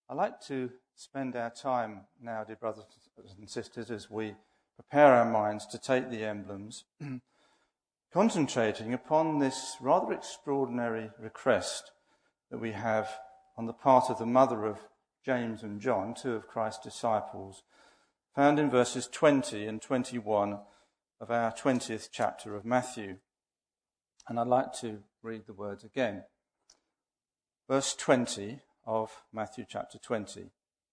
I'd like to spend our time now, dear brothers and sisters, as we prepare our minds to take the emblems, concentrating upon this rather extraordinary request that we have on the part of the mother of James and John, two of Christ's disciples, found in verses 20 and 21 of our 20th chapter of Matthew. And I'd like to read the words again. Verse 20 of Matthew chapter 20.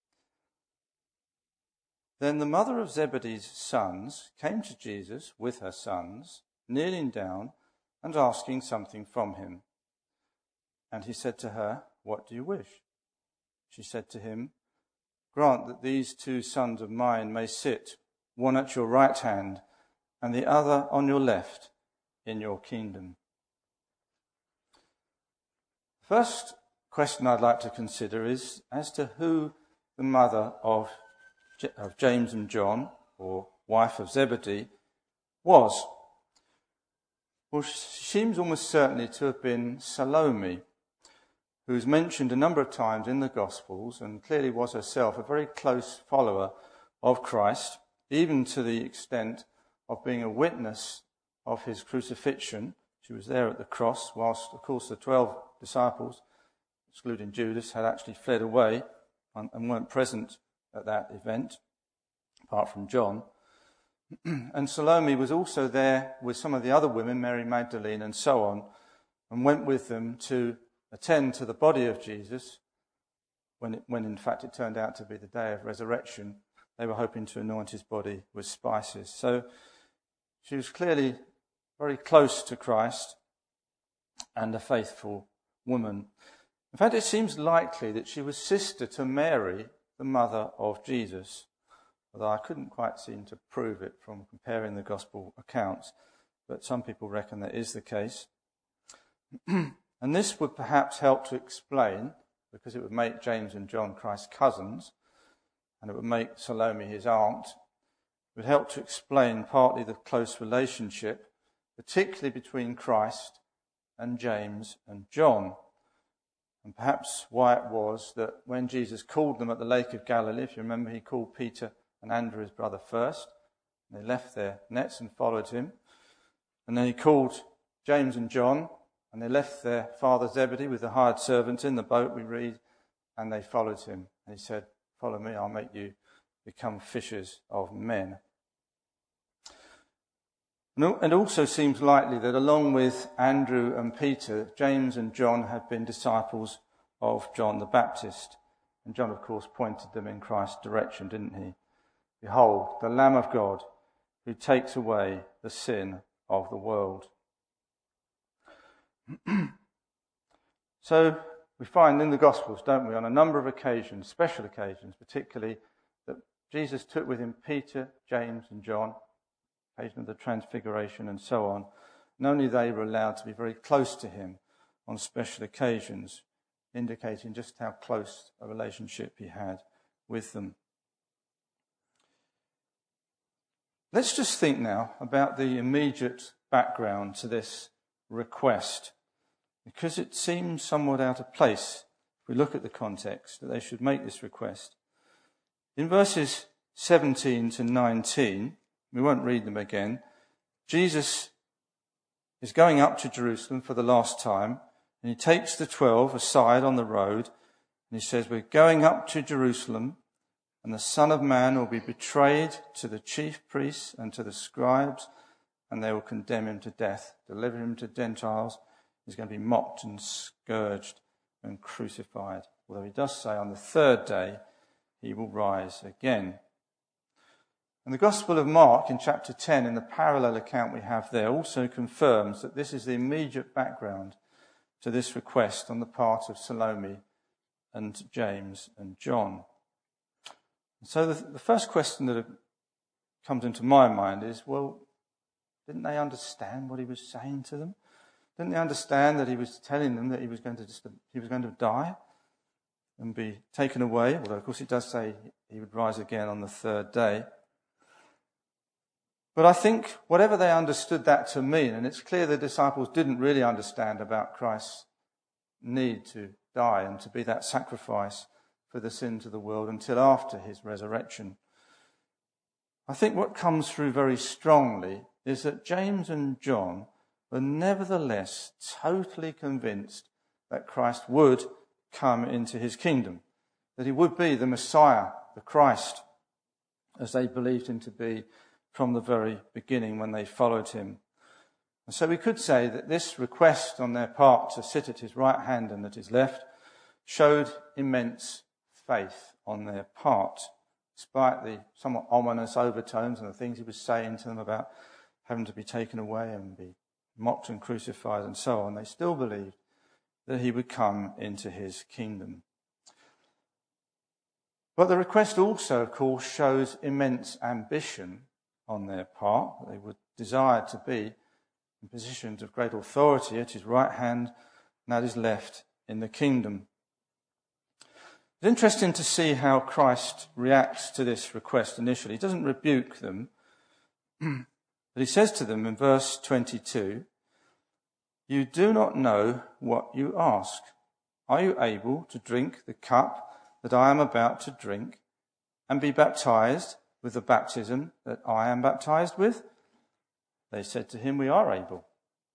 Then the mother of Zebedee's sons came to Jesus with her sons, kneeling down and asking something from him. And he said to her, "What do you wish?" She said to him, "Grant that these two sons of mine may sit, one at your right hand and the other on your left, in your kingdom." First question I'd like to consider is as to who the mother of James and John, or wife of Zebedee, was. Well, she seems almost certainly to have been Salome, who's mentioned a number of times in the Gospels and clearly was herself a very close follower of Christ, even to the extent of being a witness of his crucifixion. She was there at the cross, whilst, of course, the 12 disciples, excluding Judas, had actually fled away and weren't present at that event, apart from John. And Salome was also there with some of the other women, Mary Magdalene and so on, and went with them to attend to the body of Jesus when in fact it turned out to be the day of resurrection. They were hoping to anoint his body with spices. So she was clearly very close to Christ and a faithful woman. In fact, it seems likely that she was sister to Mary, the mother of Jesus, although I couldn't quite seem to prove it from comparing the gospel accounts, but some people reckon that is the case. And this would perhaps help to explain, because it would make James and John Christ's cousins, and it would make Salome his aunt, it would help to explain partly the close relationship, particularly between Christ and James and John. And perhaps why it was that when Jesus called them at the Lake of Galilee, if you remember, he called Peter and Andrew, his brother, first. They left their nets and followed him. And then he called James and John, and they left their father Zebedee with the hired servants in the boat, we read, and they followed him. And he said, "Follow me, I'll make you become fishers of men." And it also seems likely that along with Andrew and Peter, James and John had been disciples of John the Baptist. And John, of course, pointed them in Christ's direction, didn't he? "Behold, the Lamb of God, who takes away the sin of the world." So we find in the Gospels, don't we, on a number of occasions, special occasions particularly, that Jesus took with him Peter, James and John, occasion of the Transfiguration and so on, and only they were allowed to be very close to him on special occasions, indicating just how close a relationship he had with them. Let's just think now about the immediate background to this request, because it seems somewhat out of place if we look at the context that they should make this request. In verses 17 to 19, we won't read them again, Jesus is going up to Jerusalem for the last time, and he takes the 12 aside on the road, and he says, "We're going up to Jerusalem, and the Son of Man will be betrayed to the chief priests and to the scribes, and they will condemn him to death, deliver him to Gentiles. He's going to be mocked and scourged and crucified." Although he does say on the third day he will rise again. And the Gospel of Mark in chapter 10, in the parallel account we have there, also confirms that this is the immediate background to this request on the part of Salome and James and John. So the first question that comes into my mind is, well, didn't they understand what he was saying to them? Didn't they understand that he was telling them that he was going to die and be taken away? Although, of course, it does say he would rise again on the third day. But I think whatever they understood that to mean, and it's clear the disciples didn't really understand about Christ's need to die and to be that sacrifice for the sins of the world until after his resurrection. I think what comes through very strongly is that James and John were nevertheless totally convinced that Christ would come into his kingdom, that he would be the Messiah, the Christ, as they believed him to be from the very beginning when they followed him. And so we could say that this request on their part to sit at his right hand and at his left showed immense faith on their part, despite the somewhat ominous overtones and the things he was saying to them about having to be taken away and be mocked and crucified and so on. They still believed that he would come into his kingdom. But the request also, of course, shows immense ambition on their part. They would desire to be in positions of great authority at his right hand and at his left in the kingdom. It's interesting to see how Christ reacts to this request initially. He doesn't rebuke them, but he says to them in verse 22, "You do not know what you ask. Are you able to drink the cup that I am about to drink and be baptized with the baptism that I am baptized with?" They said to him, "We are able."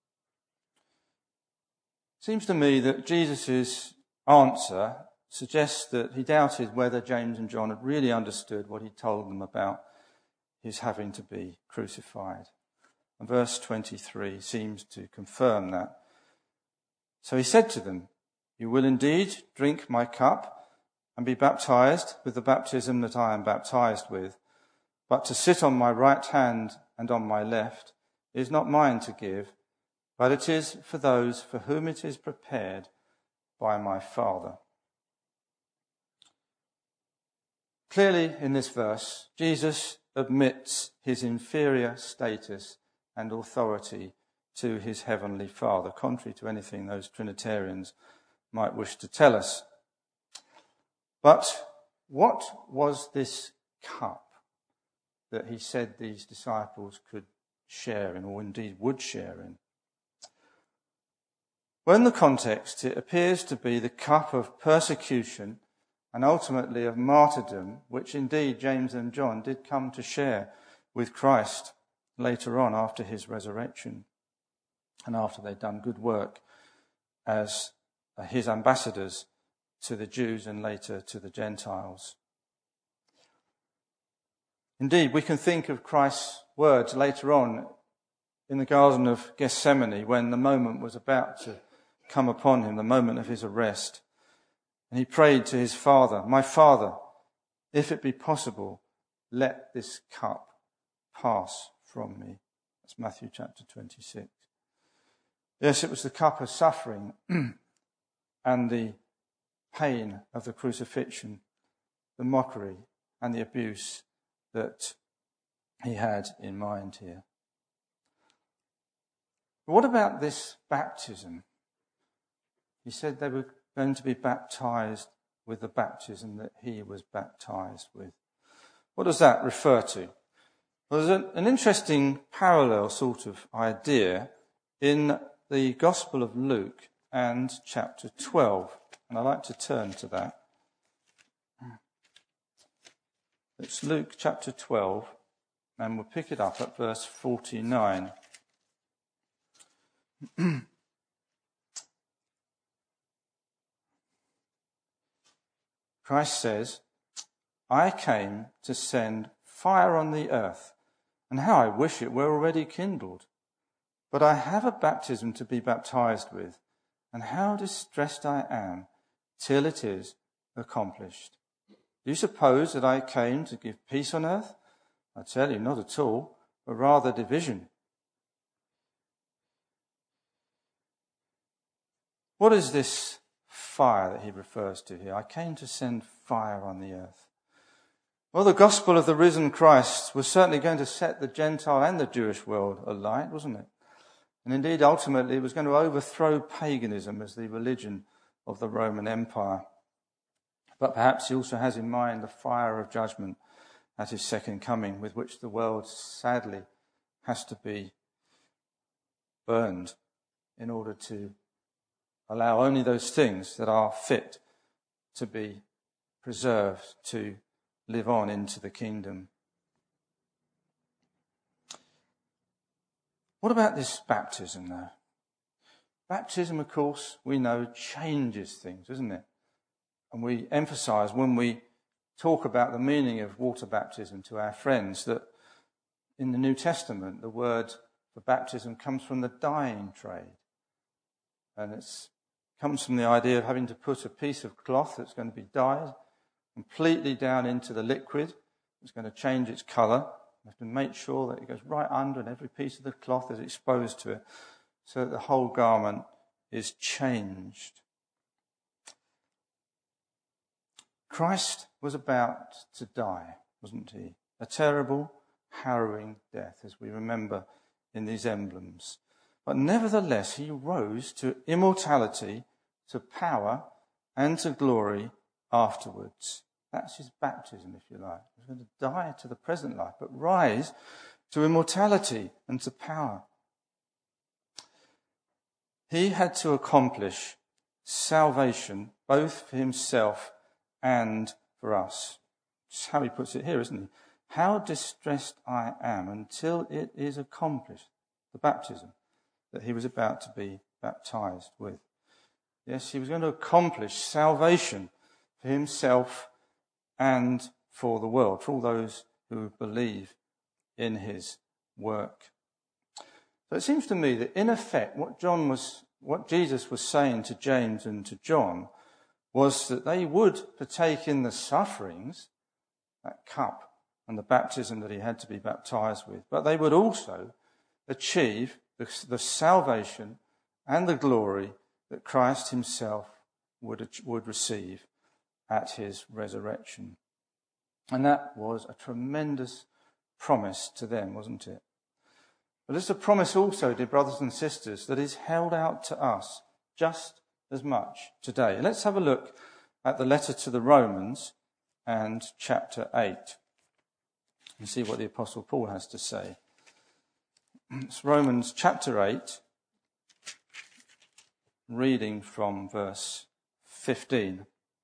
It seems to me that Jesus' answer suggests that he doubted whether James and John had really understood what he told them about his having to be crucified. And verse 23 seems to confirm that. So he said to them, "You will indeed drink my cup and be baptized with the baptism that I am baptized with, but to sit on my right hand and on my left is not mine to give, but it is for those for whom it is prepared by my Father." Clearly, in this verse, Jesus admits his inferior status and authority to his heavenly Father, contrary to anything those Trinitarians might wish to tell us. But what was this cup that he said these disciples could share in, or indeed would share in? Well, in the context, it appears to be the cup of persecution and ultimately of martyrdom, which indeed James and John did come to share with Christ later on after his resurrection and after they'd done good work as his ambassadors to the Jews and later to the Gentiles. Indeed, we can think of Christ's words later on in the Garden of Gethsemane when the moment was about to come upon him, the moment of his arrest. And he prayed to his Father, "My Father, if it be possible, let this cup pass from me." That's Matthew chapter 26. Yes, it was the cup of suffering and the pain of the crucifixion, the mockery and the abuse that he had in mind here. But what about this baptism? He said they were going to be baptized with the baptism that he was baptized with. What does that refer to? Well, there's an interesting parallel sort of idea in the Gospel of Luke and chapter 12. And I'd like to turn to that. It's Luke chapter 12, and we'll pick it up at verse 49. Christ says, "I came to send fire on the earth, and how I wish it were already kindled. But I have a baptism to be baptized with, and how distressed I am till it is accomplished. Do you suppose that I came to give peace on earth? I tell you, not at all, but rather division." What is this fire that he refers to here? I came to send fire on the earth. Well, the gospel of the risen Christ was certainly going to set the Gentile and the Jewish world alight, wasn't it? And indeed, ultimately, it was going to overthrow paganism as the religion of the Roman Empire. But perhaps he also has in mind the fire of judgment at his second coming, with which the world sadly has to be burned in order to allow only those things that are fit to be preserved to live on into the kingdom. What about this baptism, though? Baptism, of course, we know changes things, isn't it? And we emphasise when we talk about the meaning of water baptism to our friends that in the New Testament, the word for baptism comes from the dyeing trade. And it comes from the idea of having to put a piece of cloth that's going to be dyed completely down into the liquid. It's going to change its colour. You have to make sure that it goes right under and every piece of the cloth is exposed to it so that the whole garment is changed. Christ was about to die, wasn't he? A terrible, harrowing death, as we remember in these emblems. But nevertheless, he rose to immortality, to power, and to glory afterwards. That's his baptism, if you like. He's going to die to the present life, but rise to immortality and to power. He had to accomplish salvation both for himself and for us. That's how he puts it here, isn't he? How distressed I am until it is accomplished, the baptism that he was about to be baptized with. Yes, he was going to accomplish salvation for himself and for the world, for all those who believe in his work. So it seems to me that in effect what Jesus was saying to James and to John was that they would partake in the sufferings, that cup and the baptism that he had to be baptized with, but they would also achieve the salvation and the glory that Christ himself would receive at his resurrection. And that was a tremendous promise to them, wasn't it? But it's a promise also, dear brothers and sisters, that is held out to us just as much today. Let's have a look at the letter to the Romans and chapter 8 and see what the Apostle Paul has to say. It's Romans chapter 8, reading from verse 15.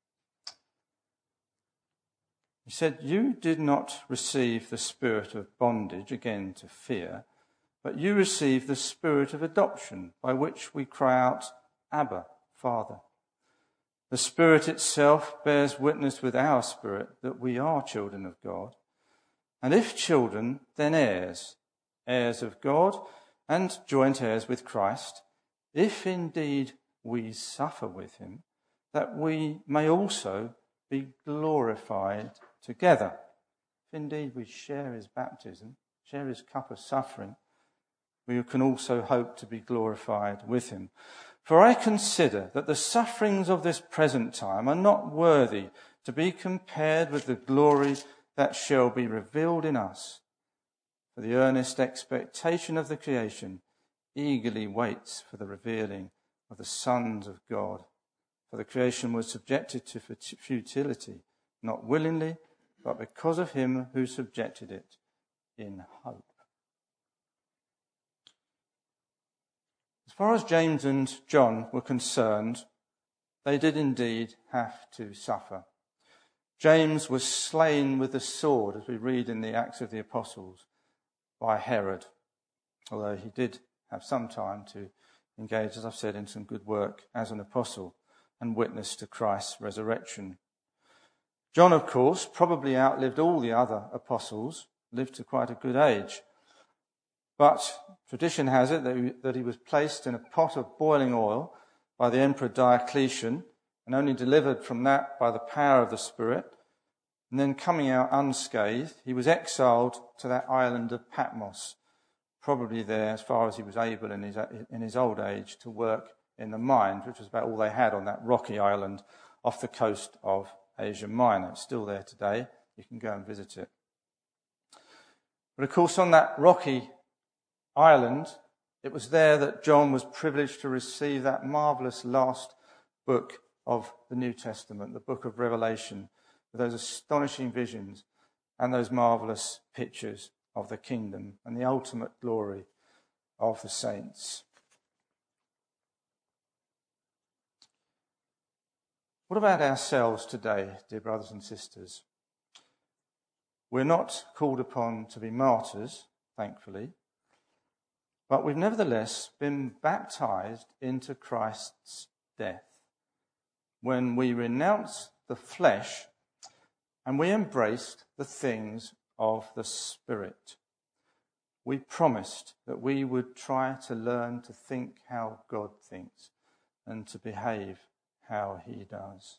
He said, "You did not receive the spirit of bondage, again to fear, but you received the spirit of adoption, by which we cry out, Abba, Father. The Spirit itself bears witness with our spirit that we are children of God. And if children, then heirs, heirs of God and joint heirs with Christ, if indeed we suffer with him, that we may also be glorified together." If indeed we share his baptism, share his cup of suffering, we can also hope to be glorified with him. "For I consider that the sufferings of this present time are not worthy to be compared with the glory that shall be revealed in us. For the earnest expectation of the creation eagerly waits for the revealing of the sons of God. For the creation was subjected to futility, not willingly, but because of him who subjected it in hope." As far as James and John were concerned, they did indeed have to suffer. James was slain with the sword, as we read in the Acts of the Apostles, by Herod, although he did have some time to engage, as I've said, in some good work as an apostle and witness to Christ's resurrection. John, of course, probably outlived all the other apostles, lived to quite a good age. But tradition has it that he was placed in a pot of boiling oil by the Emperor Diocletian and only delivered from that by the power of the Spirit. And then coming out unscathed, he was exiled to that island of Patmos, probably there as far as he was able in his old age to work in the mines, which was about all they had on that rocky island off the coast of Asia Minor. It's still there today. You can go and visit it. But of course, on that rocky island, it was there that John was privileged to receive that marvellous last book of the New Testament, the book of Revelation, with those astonishing visions and those marvellous pictures of the kingdom and the ultimate glory of the saints. What about ourselves today, dear brothers and sisters? We're not called upon to be martyrs, thankfully, but we've nevertheless been baptized into Christ's death when we renounce the flesh and we embraced the things of the Spirit. We promised that we would try to learn to think how God thinks and to behave how he does.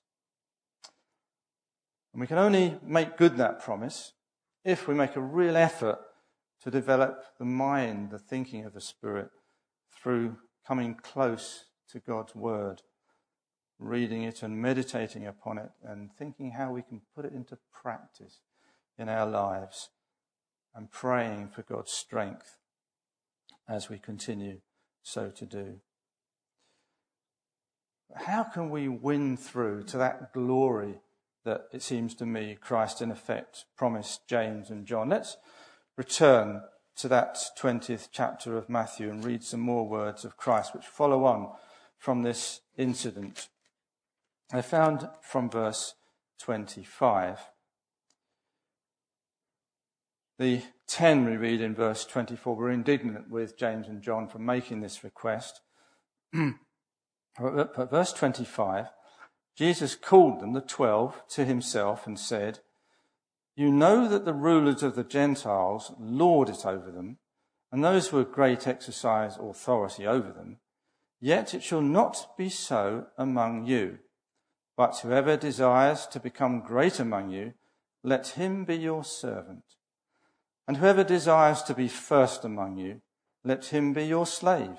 And we can only make good that promise if we make a real effort to develop the mind, the thinking of the Spirit, through coming close to God's Word, reading it and meditating upon it and thinking how we can put it into practice in our lives, and praying for God's strength as we continue so to do. How can we win through to that glory that it seems to me Christ in effect promised James and John? Let's return to that 20th chapter of Matthew and read some more words of Christ which follow on from this incident. I found from verse 25. The 10 we read in verse 24 were indignant with James and John for making this request. But verse 25, Jesus called them, the 12, to himself and said, "You know that the rulers of the Gentiles lord it over them, and those who are great exercise authority over them. Yet it shall not be so among you. But whoever desires to become great among you, let him be your servant. And whoever desires to be first among you, let him be your slave."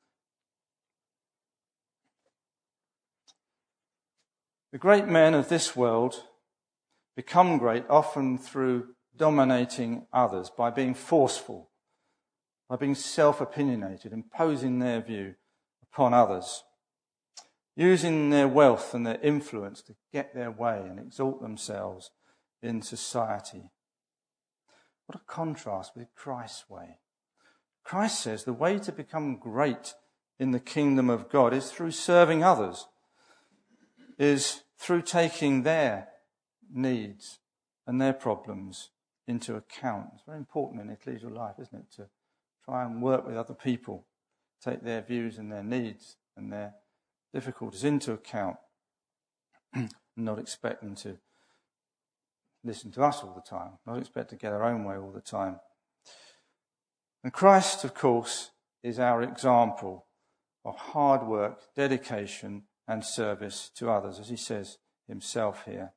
The great men of this world become great often through dominating others, by being forceful, by being self-opinionated, imposing their view upon others, using their wealth and their influence to get their way and exalt themselves in society. What a contrast with Christ's way. Christ says the way to become great in the kingdom of God is through serving others, is through taking their needs and their problems into account. It's very important in ecclesial life, isn't it, to try and work with other people, take their views and their needs and their difficulties into account, and not expect them to listen to us all the time, not expect to get our own way all the time. And Christ, of course, is our example of hard work, dedication, and service to others, as he says himself here.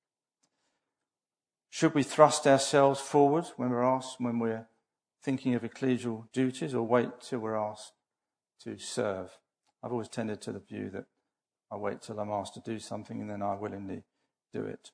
Should we thrust ourselves forward when we're thinking of ecclesial duties, or wait till we're asked to serve? I've always tended to the view that I wait till I'm asked to do something and then I willingly do it.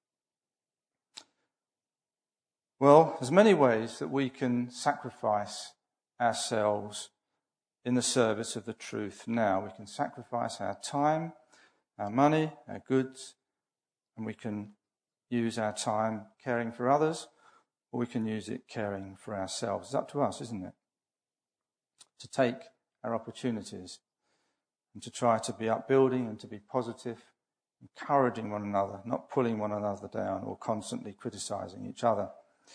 Well, there's many ways that we can sacrifice ourselves in the service of the truth now. We can sacrifice our time, our money, our goods, and we can use our time caring for others, or we can use it caring for ourselves. It's up to us, isn't it? To take our opportunities and to try to be upbuilding and to be positive, encouraging one another, not pulling one another down or constantly criticizing each other.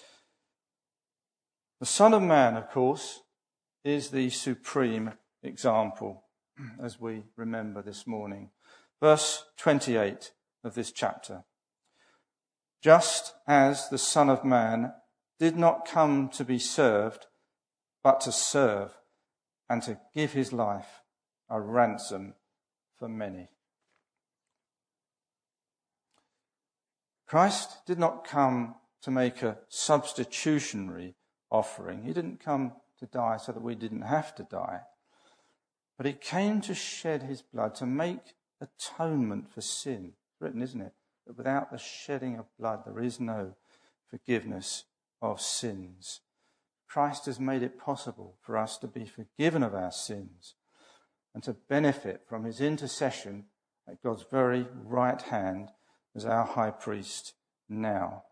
The Son of Man, of course, is the supreme example, as we remember this morning. Verse 28 of this chapter. Just as the Son of Man did not come to be served, but to serve and to give his life a ransom for many. Christ did not come to make a substitutionary offering. He didn't come to die so that we didn't have to die. But he came to shed his blood to make atonement for sin. It's written, isn't it? That without the shedding of blood, there is no forgiveness of sins. Christ has made it possible for us to be forgiven of our sins and to benefit from his intercession at God's very right hand as our high priest now.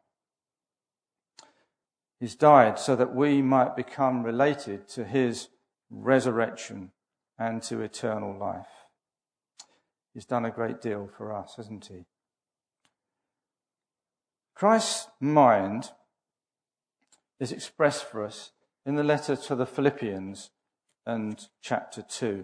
He's died so that we might become related to his resurrection and to eternal life. He's done a great deal for us, hasn't he? Christ's mind is expressed for us in the letter to the Philippians and chapter 2.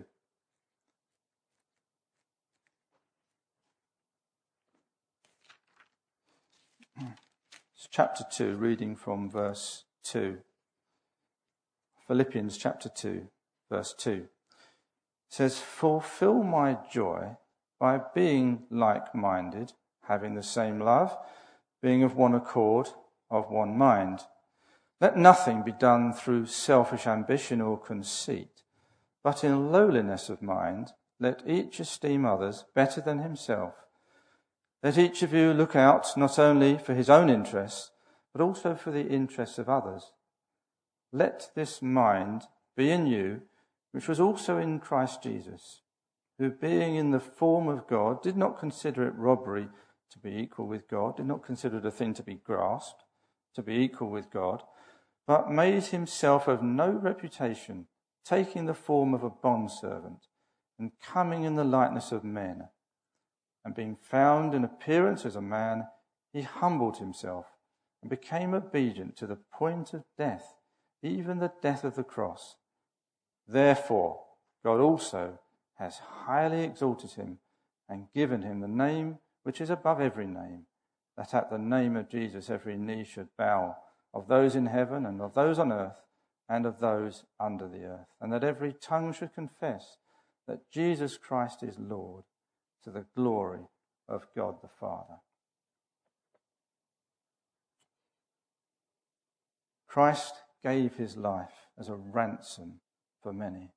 It's chapter 2, reading from verse 2. Philippians chapter 2, verse 2. It says, "Fulfill my joy by being like-minded, having the same love, being of one accord, of one mind. Let nothing be done through selfish ambition or conceit, but in lowliness of mind, let each esteem others better than himself. Let each of you look out not only for his own interests, but also for the interests of others. Let this mind be in you, which was also in Christ Jesus, who being in the form of God, did not consider it robbery to be equal with God, did not consider it a thing to be grasped, to be equal with God, but made himself of no reputation, taking the form of a bondservant, and coming in the likeness of men. And being found in appearance as a man, he humbled himself and became obedient to the point of death, even the death of the cross. Therefore, God also has highly exalted him and given him the name which is above every name, that at the name of Jesus every knee should bow, of those in heaven and of those on earth and of those under the earth, and that every tongue should confess that Jesus Christ is Lord, to the glory of God the Father." Christ gave his life as a ransom for many.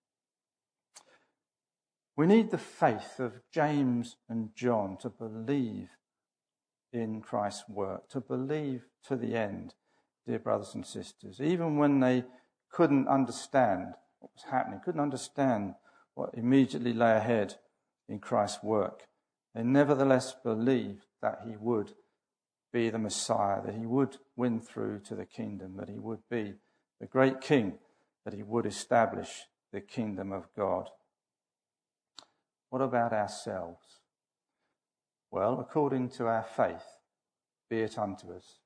We need the faith of James and John to believe in Christ's work, to believe to the end, dear brothers and sisters, even when they couldn't understand what was happening, couldn't understand what immediately lay ahead in Christ's work. They nevertheless believed that he would be the Messiah, that he would win through to the kingdom, that he would be the great king, that he would establish the kingdom of God. What about ourselves? Well, according to our faith, be it unto us.